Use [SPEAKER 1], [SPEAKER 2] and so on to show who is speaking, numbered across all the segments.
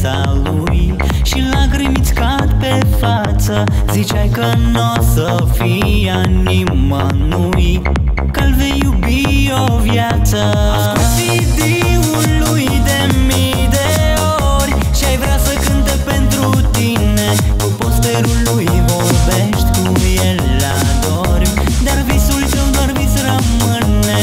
[SPEAKER 1] viața lui și lacrimi-ți cad pe față. Ziceai că n-o să fii a nimănui, că-l vei iubi o viață. Ascult CD-ul lui de mii de ori și-ai vrea să cânte pentru tine. Cu posterul lui vorbești, cu el adormi, dar visul tău doar vis rămâne.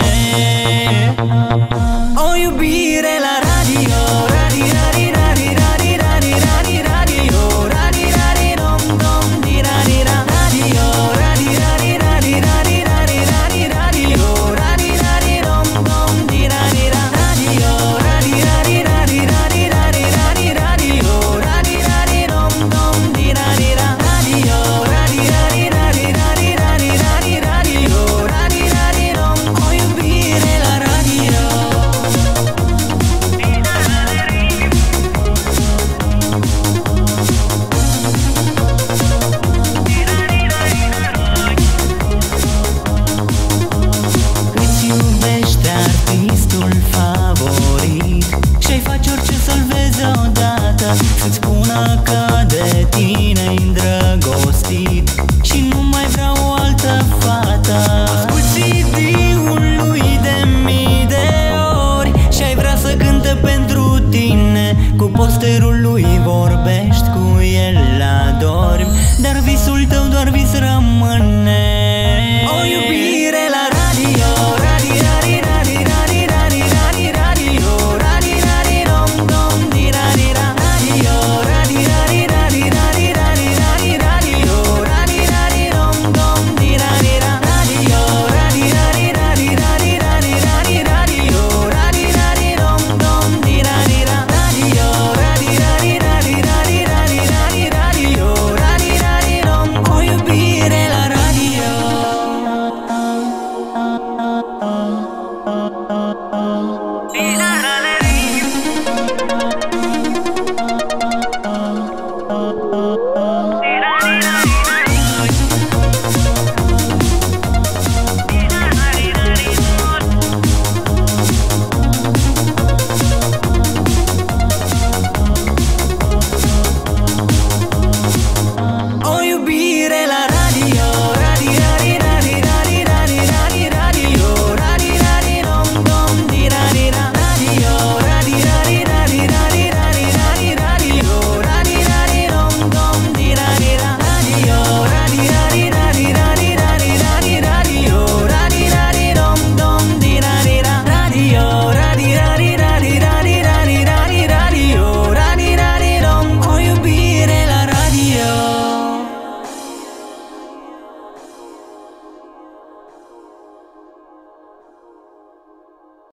[SPEAKER 1] O iubire la radio, radio, radio, radio, radio, radio, radio, radio, radio, dom, dom, di, radio, radio, radio, radio, radio, radio, radio, radio, radio, radio, dom, dom, di, radio, radio, radio, radio, radio, radio, radio, radio, radio, radio, dom, dom, di, radio, radio, radio, radio, radio, radio, radio, radio, radio, dom. O iubire la radio. Îți iubește artistul favorit și-ai face orice să-l vezi odată, să-ți spună că de tine-i îndrăgostit și nu mai vrea o altă fată. Ascult CD-ul lui de mii de ori și-ai vrea să cânte pentru tine. Cu posterul lui vorbești, cu el adormi, dar visul tău doar vis rămâne.